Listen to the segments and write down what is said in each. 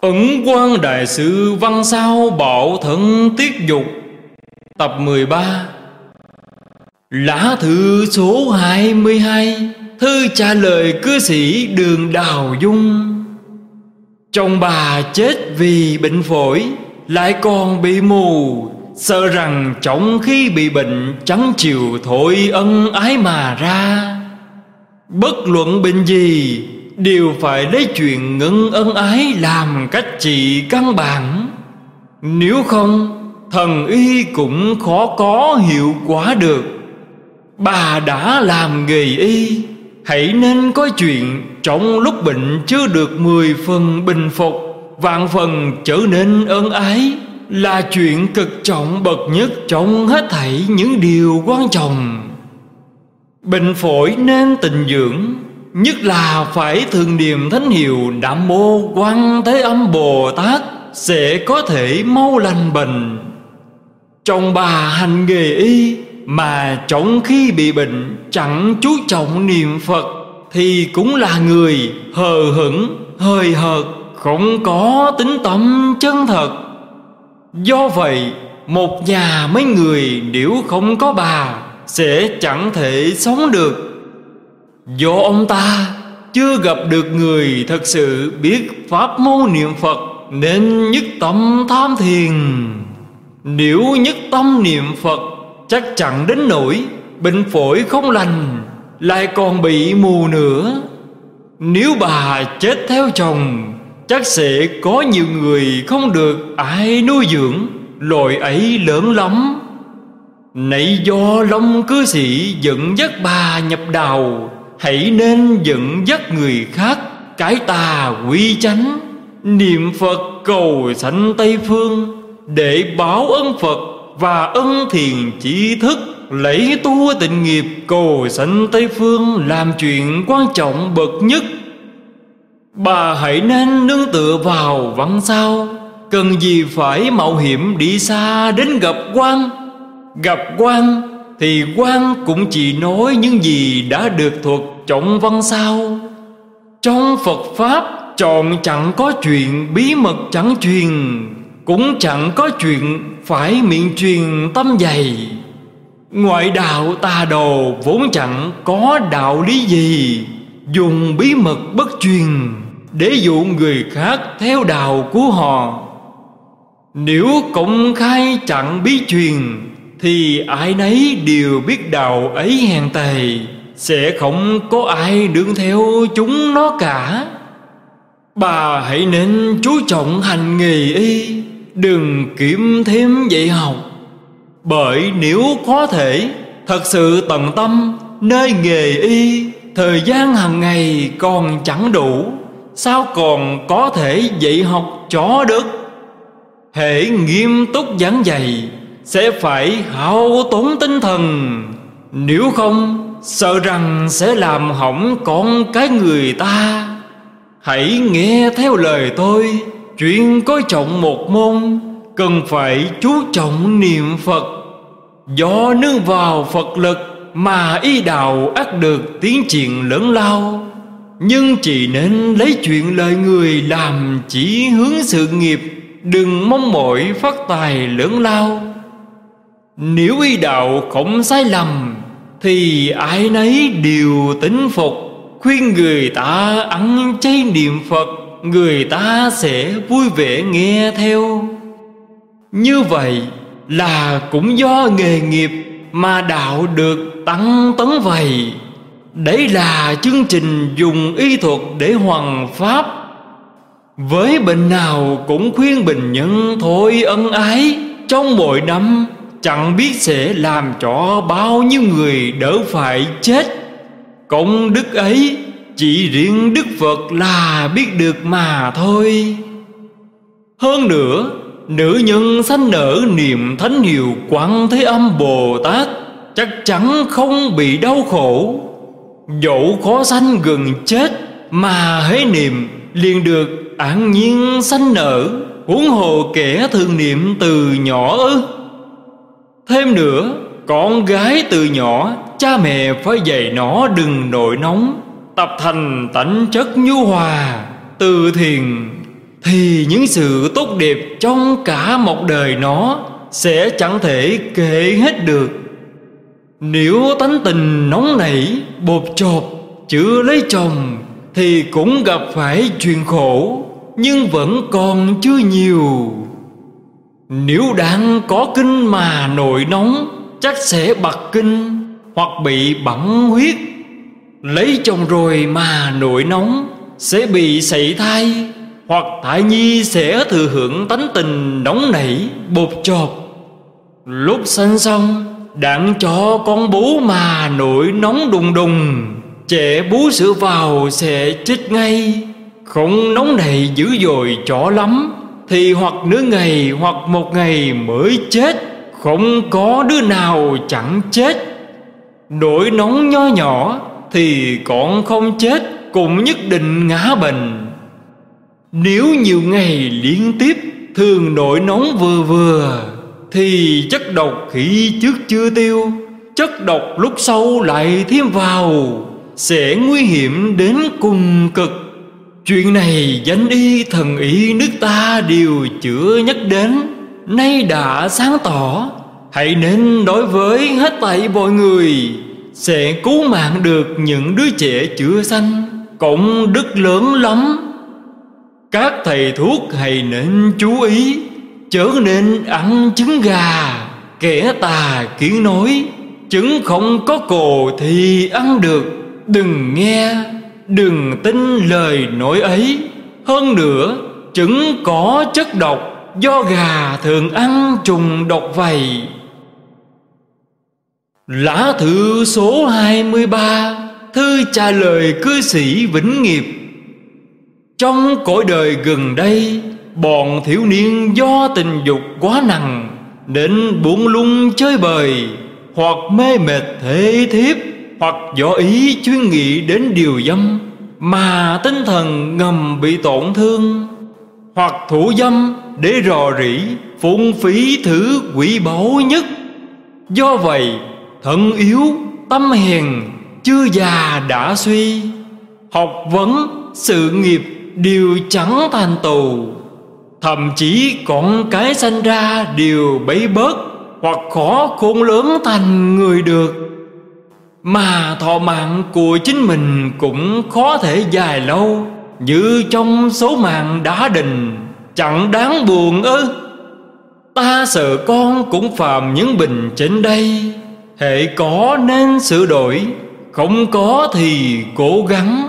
Ẩn Quan Đại Sư Văn Sao Bảo Thân Tiết Dục. Tập 13. Lá thư số 22. Thư trả lời cư sĩ Đường Đào Dung. Chồng bà chết vì bệnh phổi, lại còn bị mù, sợ rằng chồng khi bị bệnh chẳng chịu thôi ân ái mà ra. Bất luận bệnh gì đều phải lấy chuyện ngưng ân ái làm cách trị căn bản. Nếu không, thần y cũng khó có hiệu quả được. Bà đã làm nghề y, hãy nên có chuyện trong lúc bệnh chưa được 10 phần bình phục, vạn phần trở nên ân ái, là chuyện cực trọng bậc nhất trong hết thảy những điều quan trọng. Bệnh phổi nên tịnh dưỡng, nhất là phải thường niệm thánh hiệu Nam Mô Quan Thế Âm Bồ Tát, sẽ có thể mau lành bệnh. Chồng bà hành nghề y mà trong khi bị bệnh chẳng chú trọng niệm Phật thì cũng là người hờ hững, hời hợt, không có tính tâm chân thật. Do vậy, một nhà mấy người nếu không có bà sẽ chẳng thể sống được. Do ông ta chưa gặp được người thật sự biết pháp môn niệm Phật nên nhất tâm tham thiền. Nếu nhất tâm niệm Phật chắc chắn đến nỗi bệnh phổi không lành, lại còn bị mù nữa. Nếu bà chết theo chồng, chắc sẽ có nhiều người không được ai nuôi dưỡng, loại ấy lớn lắm. Nãy do Long cư sĩ dẫn dắt bà nhập đạo, hãy nên dẫn dắt người khác cải tà quy chánh, niệm Phật cầu sanh Tây Phương, để báo ân Phật và ân thiền trí thức, lấy tu tịnh nghiệp cầu sanh Tây Phương làm chuyện quan trọng bậc nhất. Bà hãy nên nương tựa vào Văn Sao, cần gì phải mạo hiểm đi xa đến gặp quan. Gặp quan thì quan cũng chỉ nói những gì đã được thuật trong Văn Sao. Trong Phật Pháp chọn chẳng có chuyện bí mật chẳng truyền, cũng chẳng có chuyện phải miệng truyền tâm dày. Ngoại đạo tà đồ vốn chẳng có đạo lý gì, dùng bí mật bất truyền để dụ người khác theo đạo của họ. Nếu công khai chẳng bí truyền thì ai nấy đều biết đạo ấy hèn tệ, sẽ không có ai đương theo chúng nó cả. Bà hãy nên chú trọng hành nghề y, đừng kiếm thêm dạy học. Bởi nếu có thể thật sự tận tâm nơi nghề y, thời gian hàng ngày còn chẳng đủ, sao còn có thể dạy học cho được. Hễ nghiêm túc giảng dạy sẽ phải hao tốn tinh thần, nếu không sợ rằng sẽ làm hỏng con cái người ta. Hãy nghe theo lời tôi, chuyện coi trọng một môn cần phải chú trọng niệm Phật. Do nương vào Phật lực mà y đạo ắt được tiến triển lớn lao, nhưng chỉ nên lấy chuyện lời người làm chỉ hướng sự nghiệp, đừng mong mỏi phát tài lớn lao. Nếu y đạo không sai lầm thì ai nấy đều tín phục, khuyên người ta ăn chay niệm Phật, người ta sẽ vui vẻ nghe theo. Như vậy là cũng do nghề nghiệp mà đạo được tăng tấn vầy. Đấy là chương trình dùng y thuật để hoằng pháp. Với bệnh nào cũng khuyên bệnh nhân thôi ân ái trong mỗi năm, chẳng biết sẽ làm cho bao nhiêu người đỡ phải chết. Công đức ấy chỉ riêng Đức Phật là biết được mà thôi. Hơn nữa, nữ nhân sanh nở niệm thánh hiệu Quan Thế Âm Bồ Tát chắc chắn không bị đau khổ. Dẫu khó sanh gần chết mà hễ niệm liền được an nhiên sanh nở, huống hồ kẻ thường niệm từ nhỏ ư. Thêm nữa, con gái từ nhỏ cha mẹ phải dạy nó đừng nổi nóng, tập thành tánh chất nhu hòa, từ thiền. thì những sự tốt đẹp trong cả một đời nó sẽ chẳng thể kể hết được. Nếu tánh tình nóng nảy, bộp chộp, chưa lấy chồng thì cũng gặp phải chuyện khổ, nhưng vẫn còn chưa nhiều. Nếu đang có kinh mà nổi nóng, chắc sẽ bật kinh hoặc bị bẩm huyết. Lấy chồng rồi mà nổi nóng, sẽ bị sảy thai, hoặc thai nhi sẽ thừa hưởng tánh tình nóng nảy, bộp chộp. Lúc sanh xong, đặng cho con bú mà nổi nóng đùng đùng, trẻ bú sữa vào sẽ chết ngay. Không nóng này dữ dội chó lắm thì hoặc nửa ngày hoặc một ngày mới chết, không có đứa nào chẳng chết. Nỗi nóng nho nhỏ thì còn không chết, cũng nhất định ngã bệnh. Nếu nhiều ngày liên tiếp thường nổi nóng vừa vừa thì chất độc khi trước chưa tiêu, chất độc lúc sau lại thêm vào, sẽ nguy hiểm đến cùng cực. Chuyện này danh y thần y nước ta đều chưa nhắc đến, nay đã sáng tỏ. Hãy nên đối với hết thảy mọi người, sẽ cứu mạng được những đứa trẻ chưa sanh, công đức lớn lắm. Các thầy thuốc hãy nên chú ý, chớ nên ăn trứng gà. Kẻ tà kiến nói trứng không có cồ thì ăn được. Đừng nghe, đừng tin lời nói ấy. Hơn nữa, trứng có chất độc, do gà thường ăn trùng độc vậy. Lá thư số 23, thư trả lời cư sĩ Vĩnh Nghiệp. Trong cõi đời gần đây, bọn thiếu niên do tình dục quá nặng nên buông lung chơi bời, hoặc mê mệt thể thiếp, hoặc do ý chuyên nghĩ đến điều dâm mà tinh thần ngầm bị tổn thương, hoặc thủ dâm để rò rỉ phung phí thứ quý báu nhất. Do vậy thân yếu, tâm hèn, chưa già đã suy, học vấn, sự nghiệp đều chẳng thành tựu. Thậm chí con cái sanh ra đều bấy bớt, hoặc khó khôn lớn thành người được. Mà thọ mạng của chính mình cũng khó thể dài lâu, như trong số mạng đã định, chẳng đáng buồn ư. Ta sợ con cũng phạm những bệnh trên đây, hễ có nên sửa đổi, không có thì cố gắng.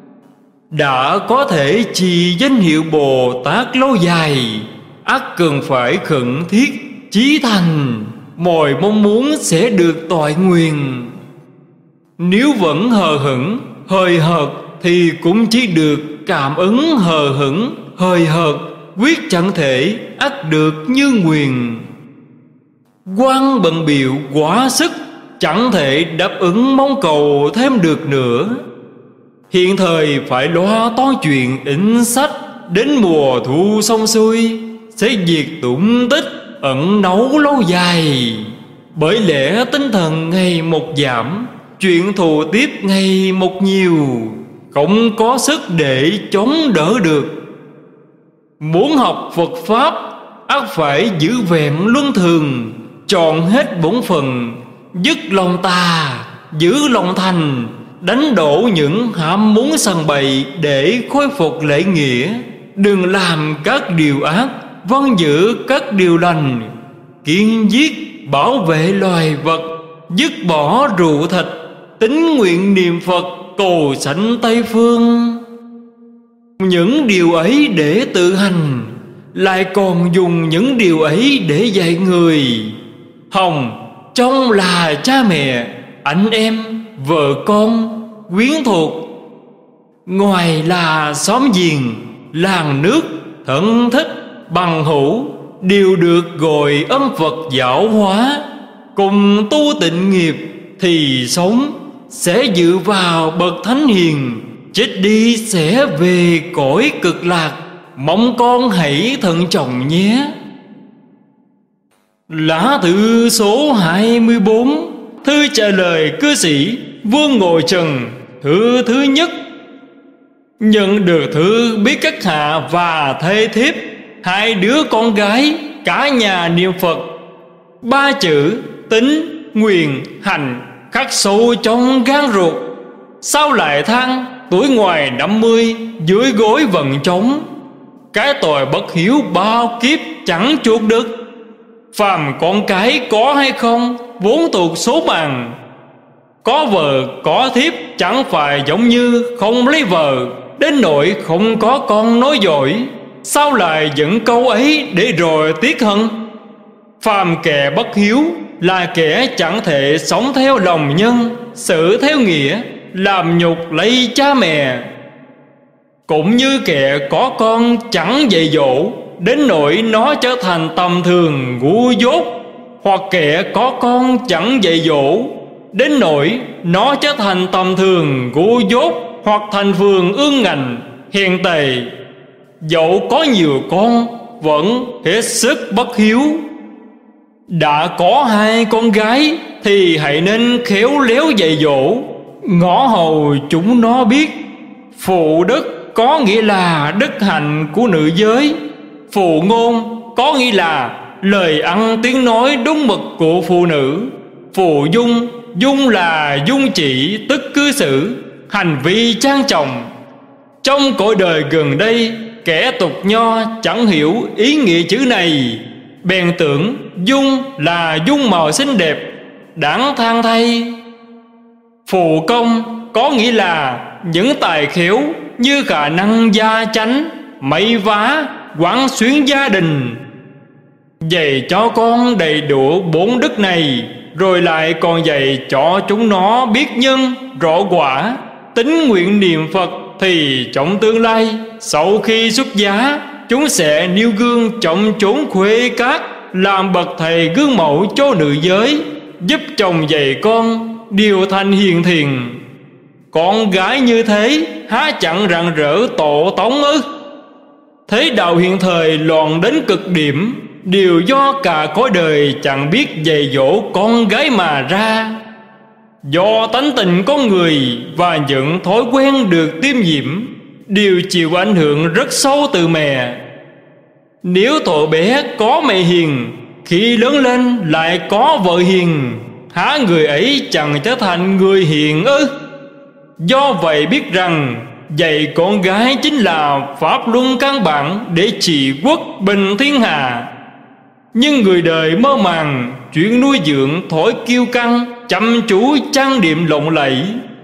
Đã có thể trì danh hiệu Bồ Tát lâu dài, ắt cần phải khẩn thiết chí thành, mọi mong muốn sẽ được toại nguyện. Nếu vẫn hờ hững, hời hợt thì cũng chỉ được cảm ứng hờ hững, hời hợt, quyết chẳng thể ắt được như nguyện. Quan bận bịu quá sức, chẳng thể đáp ứng mong cầu thêm được nữa. Hiện thời phải lo toan chuyện in sách, đến mùa thu xong xuôi sẽ diệt tụng tích ẩn náu lâu dài. Bởi lẽ tinh thần ngày một giảm, chuyện thù tiếp ngày một nhiều, không có sức để chống đỡ được. Muốn học Phật Pháp, ắt phải giữ vẹn luân thường, chọn hết bổn phận, dứt lòng tà, giữ lòng thành, đánh đổ những ham muốn sằng bậy để khôi phục lễ nghĩa. Đừng làm các điều ác, vâng giữ các điều lành, kiên giết bảo vệ loài vật, dứt bỏ rượu thịt, tín nguyện niệm Phật cầu sanh Tây Phương. Những điều ấy để tự hành, lại còn dùng những điều ấy để dạy người. Hồng trong là cha mẹ, anh em, vợ con, quyến thuộc, ngoài là xóm giềng, làng nước, thân thích, bằng hữu, đều được gọi âm Phật giáo hóa. Cùng tu tịnh nghiệp thì sống sẽ dự vào bậc thánh hiền, chết đi sẽ về cõi cực lạc. Mong con hãy thận trọng nhé. Lá thư số 24, thư trả lời cư sĩ Vương Ngộ Trần, thư thứ nhất. Nhận được thư biết các hạ và thê thiếp, hai đứa con gái, cả nhà niệm Phật. Ba chữ tín, nguyện, hành khắc sâu trong gan ruột. Sao lại than tuổi ngoài 50 dưới gối vần trống? Cái tội bất hiếu bao kiếp chẳng chuộc được. Phàm con cái có hay không vốn thuộc số bàn. Có vợ có thiếp chẳng phải giống như không lấy vợ, đến nỗi không có con nói dối. Sao lại dẫn câu ấy để rồi tiếc hận? Phàm kẻ bất hiếu là kẻ chẳng thể sống theo lòng nhân, xử theo nghĩa, làm nhục lấy cha mẹ. Cũng như kẻ có con chẳng dạy dỗ, đến nỗi nó trở thành tầm thường ngu dốt. Hoặc kẻ có con chẳng dạy dỗ, đến nỗi nó trở thành tầm thường ngu dốt, hoặc thành phường ương ngạnh, hèn tệ. Dẫu có nhiều con vẫn hết sức bất hiếu. Đã có hai con gái thì hãy nên khéo léo dạy dỗ, ngõ hầu chúng nó biết. Phụ đức có nghĩa là đức hạnh của nữ giới. Phụ ngôn có nghĩa là lời ăn tiếng nói đúng mực của phụ nữ. Phụ dung, dung là dung chỉ tức cư xử, hành vi trang trọng. Trong cõi đời gần đây, kẻ tục nho chẳng hiểu ý nghĩa chữ này, bèn tưởng dung là dung màu xinh đẹp, đáng than thay. Phụ công có nghĩa là những tài khéo như khả năng gia chánh, may vá, quán xuyến gia đình. Dạy cho con đầy đủ bốn đức này, rồi lại còn dạy cho chúng nó biết nhân, rõ quả, tín nguyện niệm Phật, thì trong tương lai sau khi xuất giá, chúng sẽ nêu gương trong chốn khuê cát, làm bậc thầy gương mẫu cho nữ giới, giúp chồng dạy con điều thành hiền thiện. Con gái như thế há chẳng rạng rỡ tổ tống ư? Thế đạo hiện thời loạn đến cực điểm, đều do cả cõi đời chẳng biết dạy dỗ con gái mà ra. Do tánh tình con người và những thói quen được tiêm nhiễm, đều chịu ảnh hưởng rất sâu từ mẹ. Nếu thuở bé có mẹ hiền, khi lớn lên lại có vợ hiền, há người ấy chẳng trở thành người hiền ư? Do vậy biết rằng dạy con gái chính là pháp luân căn bản để trị quốc bình thiên hạ. Nhưng người đời mơ màng chuyện nuôi dưỡng thói kiêu căng, chăm chú trang điểm lộng lẫy.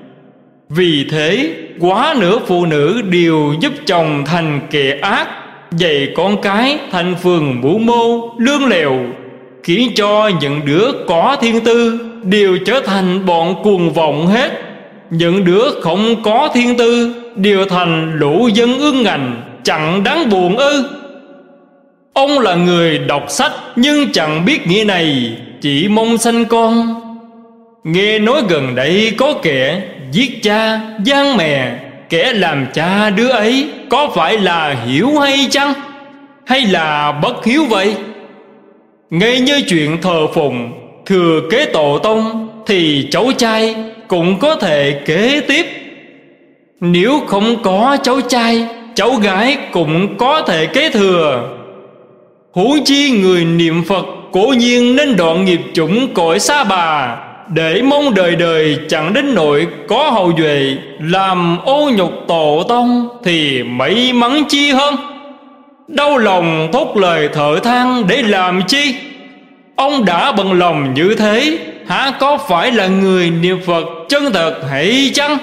Vì thế quá nửa phụ nữ đều giúp chồng thành kẻ ác, dạy con cái thành phường mưu mô lương lèo, khiến cho những đứa có thiên tư đều trở thành bọn cuồng vọng hết. Những đứa không có thiên tư đều thành lũ dân ương ngạnh, chẳng đáng buồn ư? Ông là người đọc sách nhưng chẳng biết nghĩa này, chỉ mong sanh con. Nghe nói gần đây có kẻ giết cha giang mẹ, kẻ làm cha đứa ấy có phải là hiếu hay chăng? Hay là bất hiếu vậy? Ngay như chuyện thờ phụng thừa kế tổ tông, thì cháu trai cũng có thể kế tiếp. Nếu không có cháu trai, cháu gái cũng có thể kế thừa. Huống chi người niệm Phật cố nhiên nên đoạn nghiệp chủng cõi xa bà, để mong đời đời chẳng đến nỗi có hậu duệ làm ô nhục tổ tông, thì may mắn chi hơn. Đau lòng thốt lời thở than để làm chi? Ông đã bận lòng như thế, há có phải là người niệm Phật chân thật hay chăng?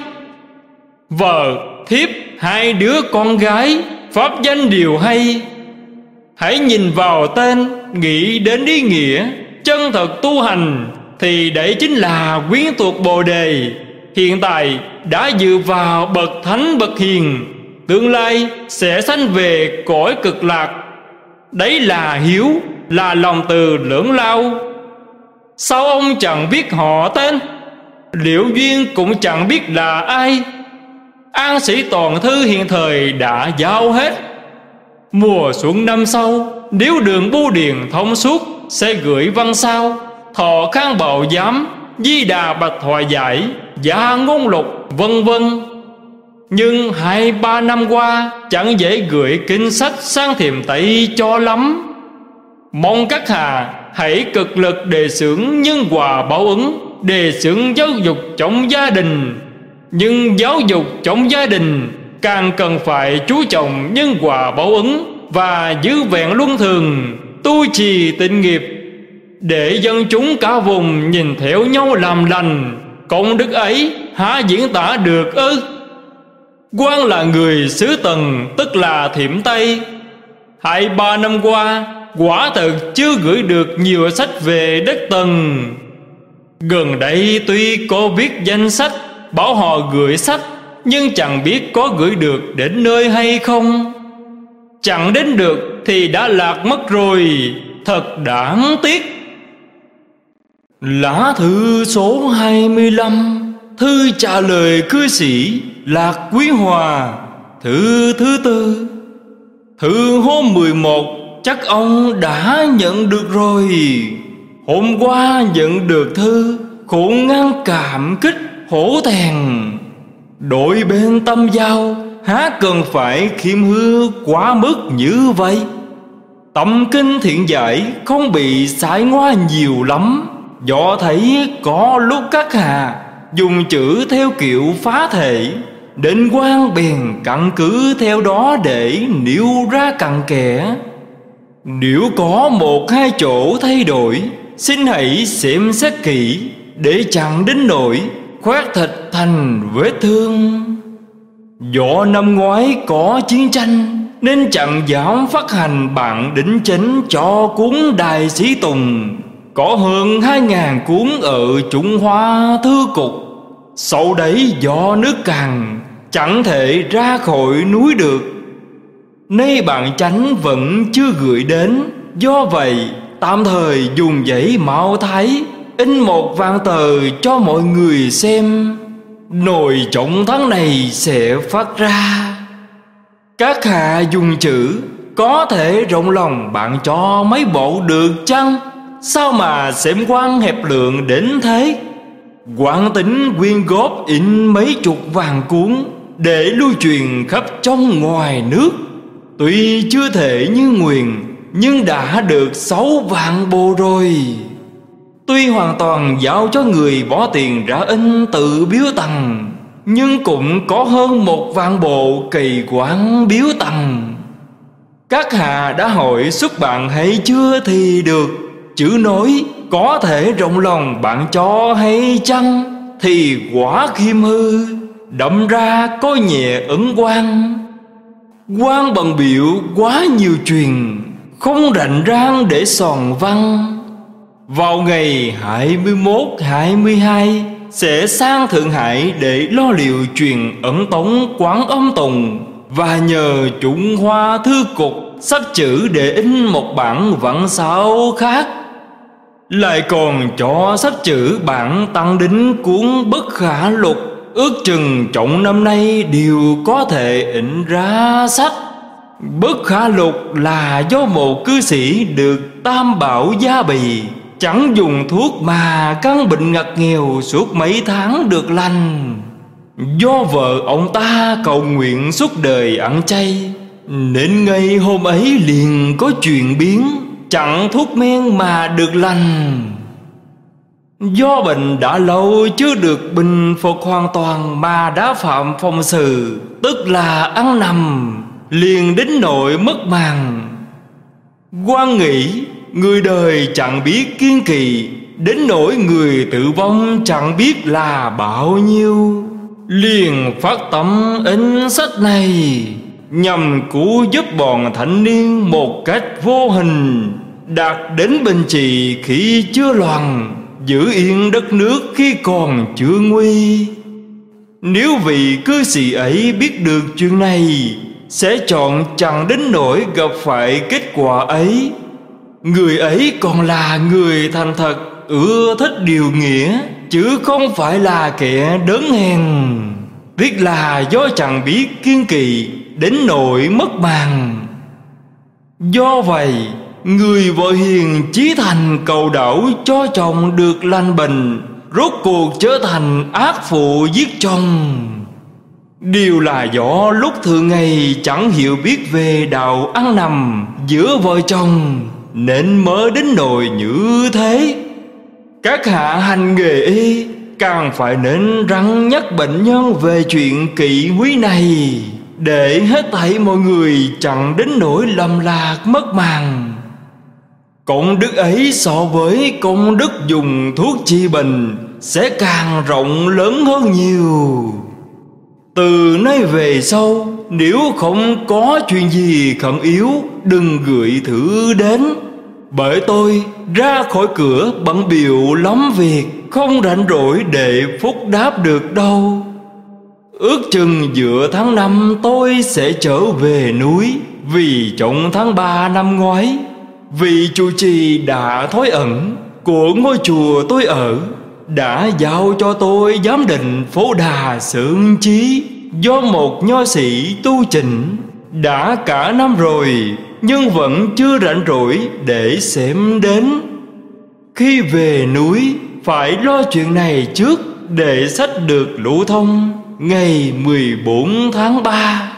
Vợ, thiếp, hai đứa con gái, pháp danh đều hay. Hãy nhìn vào tên, nghĩ đến ý nghĩa, chân thật tu hành, thì đấy chính là quyến thuộc Bồ Đề. Hiện tại đã dự vào bậc thánh bậc hiền, tương lai sẽ sanh về cõi cực lạc. Đấy là hiếu, là lòng từ lưỡng lao. Sao ông chẳng biết họ tên? Liễu Duyên cũng chẳng biết là ai. An sĩ toàn thư hiện thời đã giao hết. Mùa xuân năm sau, nếu đường bưu điện thông suốt, sẽ gửi văn sao Thọ Khang Bảo Giám, Di Đà Bạch Thoại Giải, Gia Ngôn Lục, vân vân. Nhưng 2-3 năm qua chẳng dễ gửi kinh sách sang thiềm Tây cho lắm. Mong các hà hãy cực lực đề xướng nhân quả báo ứng, đề xướng giáo dục trong gia đình. Nhưng giáo dục trong gia đình càng cần phải chú trọng nhân quả báo ứng và giữ vẹn luân thường, tu trì tịnh nghiệp, để dân chúng cả vùng nhìn theo nhau làm lành. Công đức ấy há diễn tả được ư? Quan là người xứ Tần, tức là thiểm Tây. 2-3 năm qua quả thực chưa gửi được nhiều sách về đất Tần. Gần đây tuy có viết danh sách bảo họ gửi sách, nhưng chẳng biết có gửi được đến nơi hay không. Chẳng đến được thì đã lạc mất rồi, thật đáng tiếc. Lá thư số 25, thư trả lời cư sĩ Lạc Quý Hòa, thư thứ tư. Thư hôm 11 chắc ông đã nhận được rồi. Hôm qua nhận được thư, khổ ngăn cảm kích hổ thẹn. Đội bên tâm giao há cần phải khiêm hư quá mức như vậy. Tâm kinh thiện giải không bị sải ngoa nhiều lắm, do thấy có lúc các hà dùng chữ theo kiểu phá thể, đến quan bèn căn cứ theo đó để nêu ra cặn kẽ. Nếu có 1-2 chỗ thay đổi, xin hãy xem xét kỹ, để chẳng đến nỗi khoét thịt thành vết thương. Do năm ngoái có chiến tranh nên chẳng dám phát hành bản đính chính cho cuốn Đại Sĩ Tùng. Có hơn 2.000 cuốn ở Trung Hoa thư cục. Sau đấy do nước cằn chẳng thể ra khỏi núi được. Nay bản chánh vẫn chưa gửi đến, do vậy tạm thời dùng giấy Mão Thái in 1 vạn tờ cho mọi người xem. Nồi trọng tháng này sẽ phát ra. Các hạ dùng chữ có thể rộng lòng bạn cho mấy bộ được chăng? Sao mà xem quan hẹp lượng đến thế? Quảng tính quyên góp in mấy chục vạn cuốn để lưu truyền khắp trong ngoài nước. Tuy chưa thể như nguyện, nhưng đã được 6 vạn bộ rồi. Tuy hoàn toàn giao cho người bỏ tiền ra in tự biếu tặng, nhưng cũng có hơn 1 vạn bộ kỳ quán biếu tặng. Các hạ đã hỏi xuất bản hay chưa thì được. Chữ nói có thể rộng lòng bạn cho hay chăng, thì quả khiêm hư, đậm ra có nhẹ ấn quan. Quan bận biểu quá nhiều truyền, không rảnh rang để soàn văn. Vào ngày 21-22 sẽ sang Thượng Hải để lo liệu truyền ấn tống Quán Âm Tùng, và nhờ Trung Hoa thư cục sắp chữ để in một bản văn sao khác. Lại còn cho sắp chữ bản tăng đính cuốn Bất Khả Lục, ước chừng trong năm nay đều có thể in ra sách. Bất Khả Lục là do một cư sĩ được Tam Bảo gia bì, chẳng dùng thuốc mà căn bệnh ngặt nghèo suốt mấy tháng được lành. Do vợ ông ta cầu nguyện suốt đời ăn chay, nên ngay hôm ấy liền có chuyện biến, chẳng thuốc men mà được lành. Do bệnh đã lâu chưa được bình phục hoàn toàn mà đã phạm phong sự, tức là ăn nằm, liền đến nỗi mất màng. Quan nghĩ người đời chẳng biết kiên kỳ, đến nỗi người tử vong chẳng biết là bao nhiêu. Liền phát tâm in sách này, nhằm cứu giúp bọn thanh niên một cách vô hình, đạt đến bình trị khi chưa loạn, giữ yên đất nước khi còn chưa nguy. Nếu vị cư sĩ ấy biết được chuyện này, sẽ chọn chẳng đến nỗi gặp phải kết quả ấy. Người ấy còn là người thành thật, ưa thích điều nghĩa, chứ không phải là kẻ đớn hèn. Tiếc là do chẳng biết kiên kỳ, đến nỗi mất màng. Do vậy, người vợ hiền chí thành cầu đảo cho chồng được lành bệnh, rốt cuộc trở thành ác phụ giết chồng. Điều là do lúc thường ngày chẳng hiểu biết về đạo ăn nằm giữa vợ chồng, nên mới đến nỗi như thế. Các hạ hành nghề y càng phải nên răn nhắc bệnh nhân về chuyện kỵ quý này, để hết thảy mọi người chẳng đến nỗi lầm lạc mất màng. Công đức ấy so với công đức dùng thuốc trị bệnh sẽ càng rộng lớn hơn nhiều. Từ nay về sau, nếu không có chuyện gì khẩn yếu, đừng gửi thư đến, bởi tôi ra khỏi cửa bận bịu lắm việc, không rảnh rỗi để phúc đáp được đâu. Ước chừng giữa tháng 5 tôi sẽ trở về núi, vì trong tháng 3 năm ngoái, vị trụ trì đã thoái ẩn của ngôi chùa tôi ở đã giao cho tôi giám định Phổ Đà Sơn Chí do một nho sĩ tu chỉnh. Đã cả năm rồi nhưng vẫn chưa rảnh rỗi để xem đến. Khi về núi phải lo chuyện này trước, để sách được lưu thông ngày 14 tháng 3.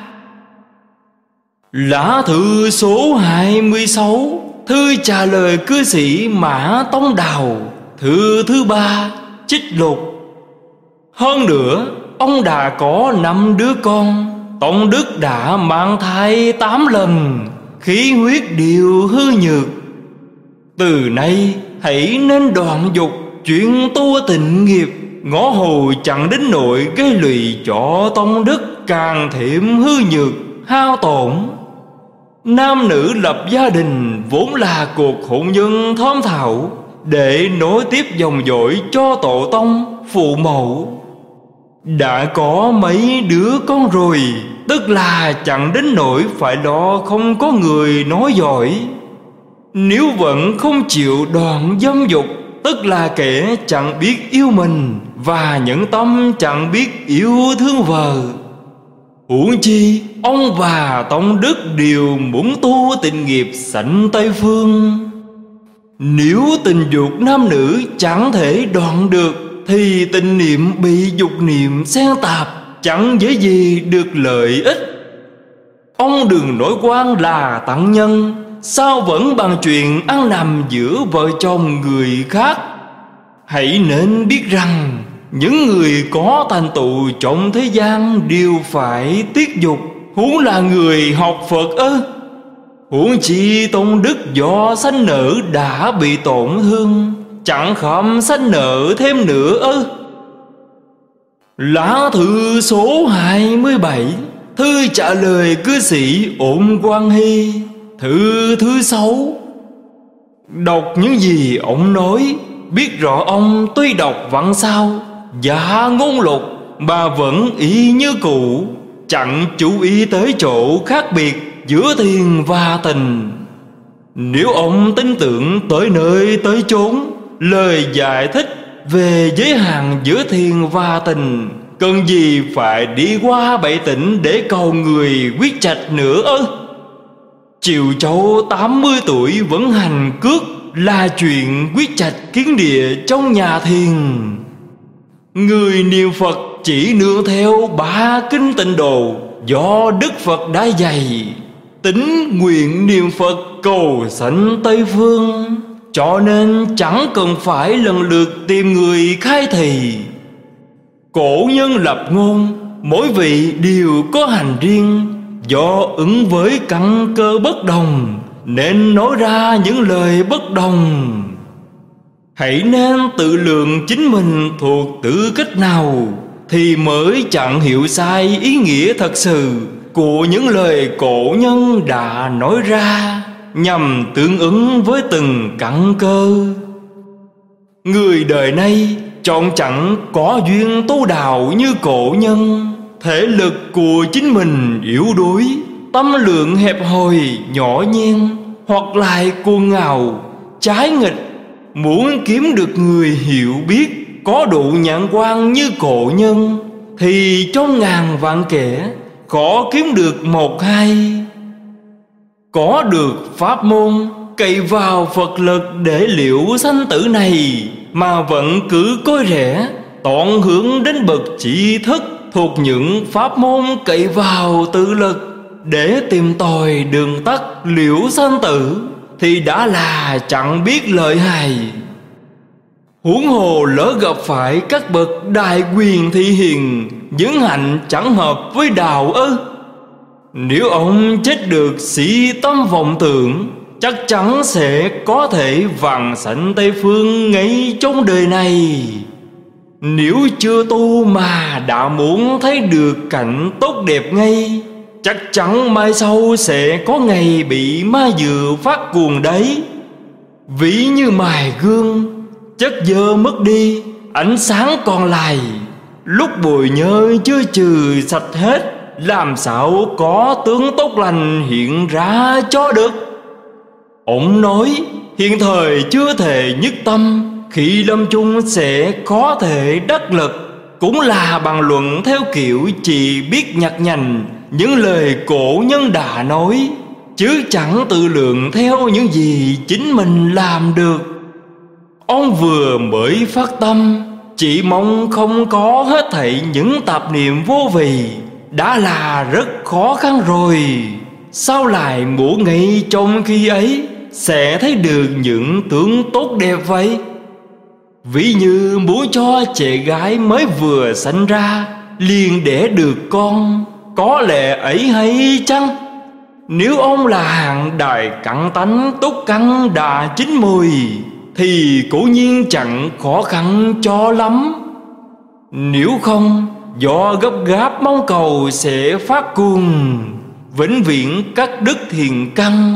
Lá thư số 26, thư trả lời cư sĩ Mã Tông Đào, thư thứ 3, trích lục. Hơn nữa, ông đã có 5 đứa con. Tông đức đã mang thai 8 lần, khí huyết đều hư nhược. Từ nay hãy nên đoạn dục, chuyện tu tịnh nghiệp, ngõ hầu chẳng đến nỗi gây lụy cho tông đức càng thêm hư nhược, hao tổn. Nam nữ lập gia đình vốn là cuộc hôn nhân thơm thảo, để nối tiếp dòng dõi cho tổ tông phụ mẫu. Đã có mấy đứa con rồi, tức là chẳng đến nỗi phải lo không có người nói giỏi. Nếu vẫn không chịu đoạn dâm dục, tức là kẻ chẳng biết yêu mình, và nhẫn tâm chẳng biết yêu thương vợ. Huống chi ông và tông đức đều muốn tu tịnh nghiệp sanh Tây Phương. Nếu tình dục nam nữ chẳng thể đoạn được, thì tình niệm bị dục niệm xen tạp, chẳng dễ gì được lợi ích. Ông đừng nói quan là tặng nhân, sao vẫn bàn chuyện ăn nằm giữa vợ chồng người khác. Hãy nên biết rằng những người có thành tựu trong thế gian đều phải tiết dục, huống là người học Phật ư. Huống chi tông đức do sanh nợ đã bị tổn thương, chẳng khom sanh nợ thêm nữa ư. Lá thư số 27, thư trả lời cư sĩ Ổn Quang Hy, thư thứ 6. Đọc những gì ông nói, biết rõ ông tuy đọc văn sao và ngôn lục mà vẫn y như cũ, chẳng chú ý tới chỗ khác biệt giữa thiền và tình. Nếu ông tin tưởng tới nơi tới chốn, lời giải thích về giới hạn giữa thiền và tình, cần gì phải đi qua 7 tỉnh để cầu người quyết trạch nữa ư? Triều Châu 80 tuổi vẫn hành cước là chuyện quyết trạch kiến địa trong nhà thiền. Người niệm Phật chỉ nương theo 3 kinh tịnh độ do Đức Phật đã dạy, tính nguyện niệm Phật cầu sanh Tây Phương, cho nên chẳng cần phải lần lượt tìm người khai thị. Cổ nhân lập ngôn, mỗi vị đều có hành riêng, do ứng với căn cơ bất đồng nên nói ra những lời bất đồng. Hãy nên tự lượng chính mình thuộc tư cách nào, thì mới chẳng hiểu sai ý nghĩa thật sự của những lời cổ nhân đã nói ra, nhằm tương ứng với từng căn cơ. Người đời nay chọn chẳng có duyên tu đạo như cổ nhân, thể lực của chính mình yếu đuối, tâm lượng hẹp hòi nhỏ nhen, hoặc lại cuồng ngạo trái nghịch. Muốn kiếm được người hiểu biết có độ nhãn quan như cổ nhân, thì trong ngàn vạn kẻ khó kiếm được một hai. Có được pháp môn cậy vào Phật lực để liệu sanh tử này, mà vẫn cứ coi rẻ, tọn hướng đến bậc trí thức thuộc những pháp môn cậy vào tự lực để tìm tòi đường tắt liễu sanh tử, thì đã là chẳng biết lợi hại. Huống hồ lỡ gặp phải các bậc đại quyền thị hiền, những hạnh chẳng hợp với đạo ư? Nếu ông chết được sĩ tâm vọng tưởng, chắc chắn sẽ có thể vàng sanh Tây Phương ngay trong đời này. Nếu chưa tu mà đã muốn thấy được cảnh tốt đẹp ngay, chắc chắn mai sau sẽ có ngày bị ma dựa phát cuồng đấy. Ví như mài gương, chất dơ mất đi, ánh sáng còn lại. Lúc bụi nhơ chưa trừ sạch hết, làm sao có tướng tốt lành hiện ra cho được. Ông nói hiện thời chưa thể nhất tâm, khi lâm chung sẽ có thể đắc lực. Cũng là bàn luận theo kiểu chỉ biết nhặt nhành những lời cổ nhân đã nói, chứ chẳng tự lượng theo những gì chính mình làm được. Ông vừa mới phát tâm, chỉ mong không có hết thảy những tạp niệm vô vị, đã là rất khó khăn rồi. Sao lại muốn ngay trong khi ấy sẽ thấy được những tướng tốt đẹp vậy? Ví như muốn cho trẻ gái mới vừa sanh ra liền đẻ được con, có lẽ ấy hay chăng? Nếu ông là hạng đại cặn tánh túc căn đã chín mùi, thì cố nhiên chẳng khó khăn cho lắm. Nếu không, do gấp gáp mong cầu sẽ phát cuồng, vĩnh viễn cắt đứt thiền căn.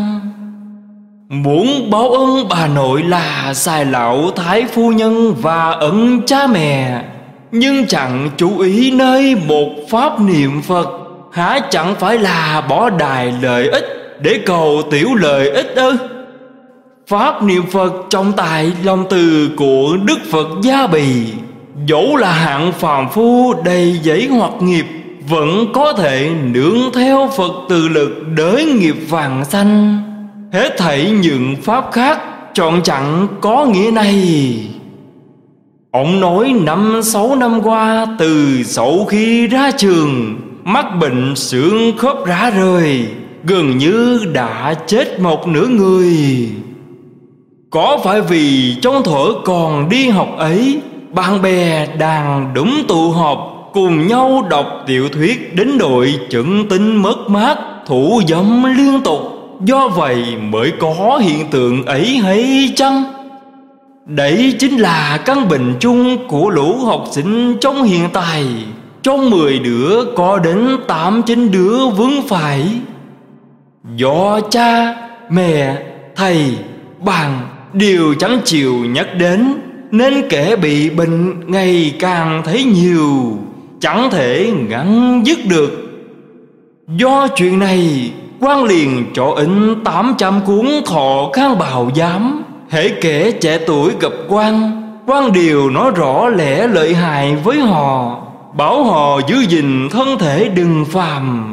Muốn báo ơn bà nội là xài lão thái phu nhân và ẩn cha mẹ, nhưng chẳng chú ý nơi một pháp niệm Phật, há chẳng phải là bỏ đài lợi ích để cầu tiểu lợi ích ư? Pháp niệm Phật trong tại lòng từ của Đức Phật Gia Bì, dẫu là hạng phàm phu đầy dẫy hoặc nghiệp, vẫn có thể nương theo Phật từ lực đới nghiệp vàng sanh. Hết thảy những pháp khác chọn chẳng có nghĩa này. Ông nói 5-6 năm qua, từ sau khi ra trường, mắc bệnh xương khớp rã rời, gần như đã chết một nửa người. Có phải vì trong thuở còn đi học ấy, bạn bè đàn đúng tụ họp, cùng nhau đọc tiểu thuyết đến đội chẩn tinh mất mát, thủ dâm liên tục, do vậy mới có hiện tượng ấy hay chăng? Đấy chính là căn bệnh chung của lũ học sinh trong hiện tại. Trong 10 đứa có đến 8-9 đứa vướng phải. Do cha, mẹ, thầy, bạn đều chẳng chịu nhắc đến, nên kẻ bị bệnh ngày càng thấy nhiều, chẳng thể ngăn dứt được. Do chuyện này, quan liền cho in 800 cuốn Thọ Khang Bào Giám. Hễ kẻ trẻ tuổi gặp quan đều nói rõ lẽ lợi hại với họ, bảo họ giữ gìn thân thể đừng phàm.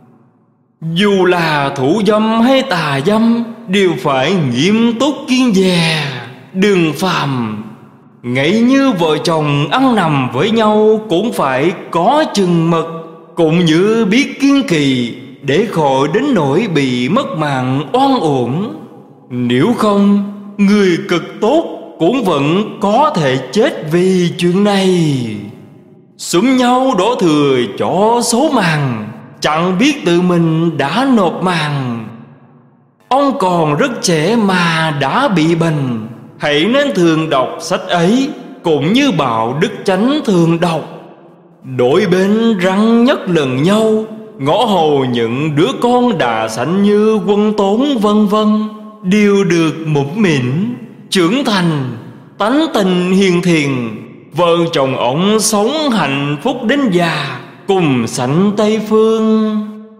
Dù là thủ dâm hay tà dâm, đều phải nghiêm túc kiêng dè, đừng phàm. Ngay như vợ chồng ăn nằm với nhau cũng phải có chừng mực, cũng như biết kiên kỳ, để khỏi đến nỗi bị mất mạng oan uổng. Nếu không, người cực tốt cũng vẫn có thể chết vì chuyện này. Xúm nhau đổ thừa cho số màng, chẳng biết tự mình đã nộp màng. Ông còn rất trẻ mà đã bị bệnh, hãy nên thường đọc sách ấy, cũng như Bảo Đức Chánh thường đọc. Đôi bên răng nhất lần nhau, ngõ hầu những đứa con đã sanh như Quân Tốn vân vân, đều được mũm mĩm, trưởng thành, tánh tình hiền thiền. Vợ chồng ông sống hạnh phúc đến già, cùng sanh Tây Phương.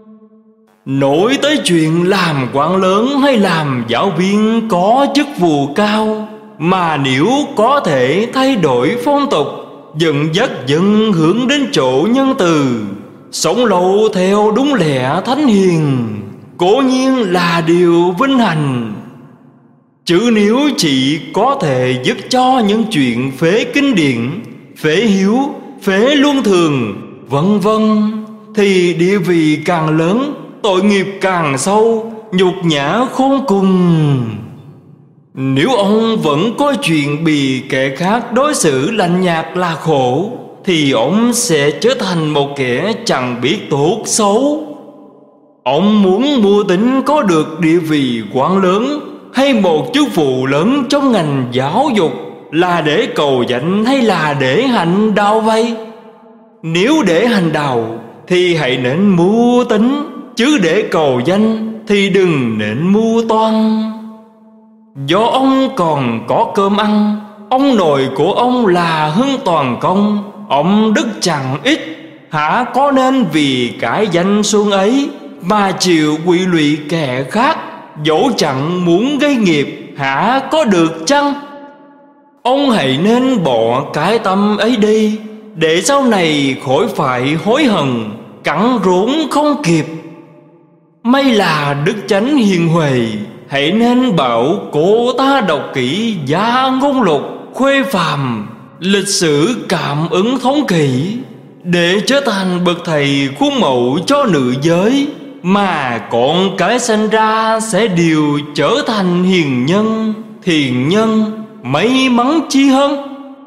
Nổi tới chuyện làm quan lớn hay làm giáo viên có chức vụ cao, mà nếu có thể thay đổi phong tục, dẫn dắt dân hướng đến chỗ nhân từ, sống lâu theo đúng lẽ thánh hiền, cố nhiên là điều vinh hạnh. Chứ nếu chỉ có thể giúp cho những chuyện phế kinh điển, phế hiếu, phế luân thường, vân vân, thì địa vị càng lớn, tội nghiệp càng sâu, nhục nhã khôn cùng. Nếu ông vẫn có chuyện bị kẻ khác đối xử lạnh nhạt là khổ, thì ông sẽ trở thành một kẻ chẳng biết tốt xấu. Ông muốn mưu tính có được địa vị quan lớn hay một chức vụ lớn trong ngành giáo dục là để cầu danh hay là để hạnh đạo vậy? Nếu để hành đạo thì hãy nên mưu tính, chứ để cầu danh thì đừng nên mưu toan. Do ông còn có cơm ăn, ông nội của ông là Hưng Toàn Công, ông đức chẳng ít, hả có nên vì cái danh xuân ấy mà chịu quỵ lụy kẻ khác, dẫu chẳng muốn gây nghiệp, hả có được chăng? Ông hãy nên bỏ cái tâm ấy đi, để sau này khỏi phải hối hận, cắn rốn không kịp. May là đức chánh hiền huệ, hãy nên bảo cô ta đọc kỹ Gia Ngôn Lục, Khuê Phàm, lịch sử cảm ứng thống kỷ, để trở thành bậc thầy khuôn mẫu cho nữ giới, mà con cái sinh ra sẽ đều trở thành hiền nhân, thiện nhân, may mắn chi hơn.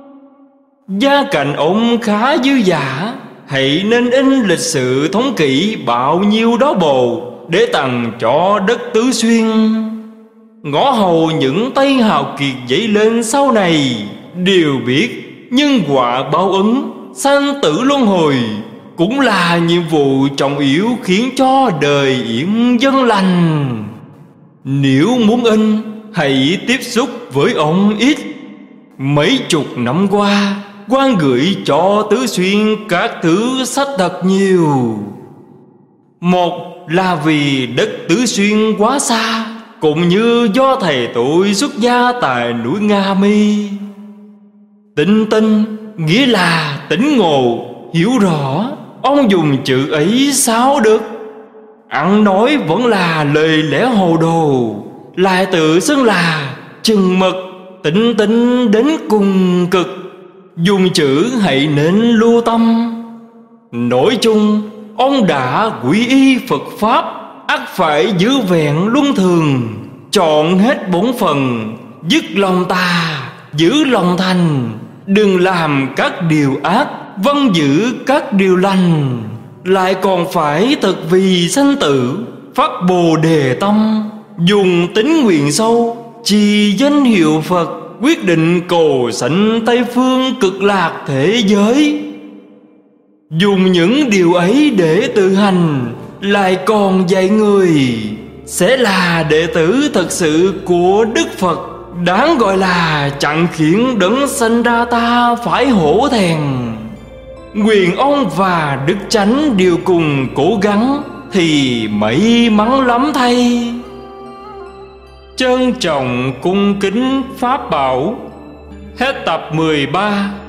Gia cảnh ông khá dư dả, hãy nên in lịch sử thống kỷ bao nhiêu đó bồ, để tặng cho đất Tứ Xuyên. Ngõ hầu những tay hào kiệt dậy lên sau này đều biết nhân quả báo ứng, sanh tử luân hồi cũng là nhiệm vụ trọng yếu khiến cho đời yên dân lành. Nếu muốn in, hãy tiếp xúc với ông ít. Mấy chục năm qua, quan gửi cho Tứ Xuyên các thứ sách thật nhiều. Một là vì đất Tứ Xuyên quá xa, cũng như do thầy tôi xuất gia tại núi Nga Mi. Tinh tinh nghĩa là tỉnh ngộ, hiểu rõ. Ông dùng chữ ấy sao được? Ăn nói vẫn là lời lẽ hồ đồ, lại tự xưng là chừng mực, tĩnh tinh đến cùng cực. Dùng chữ hãy nên lưu tâm. Nói chung, ông đã quy y Phật Pháp, ắt phải giữ vẹn luân thường, chọn hết bổn phận, dứt lòng tà, giữ lòng thành. Đừng làm các điều ác, vâng giữ các điều lành. Lại còn phải thực vì sanh tử, phát Bồ Đề tâm, dùng tính nguyện sâu, trì danh hiệu Phật, quyết định cầu sanh Tây Phương cực lạc thế giới. Dùng những điều ấy để tự hành, lại còn dạy người, sẽ là đệ tử thật sự của Đức Phật, đáng gọi là chẳng khiến đấng sanh ra ta phải hổ thẹn. Nguyện ông và Đức Chánh đều cùng cố gắng, thì may mắn lắm thay. Trân trọng cung kính Pháp Bảo. Hết tập 13.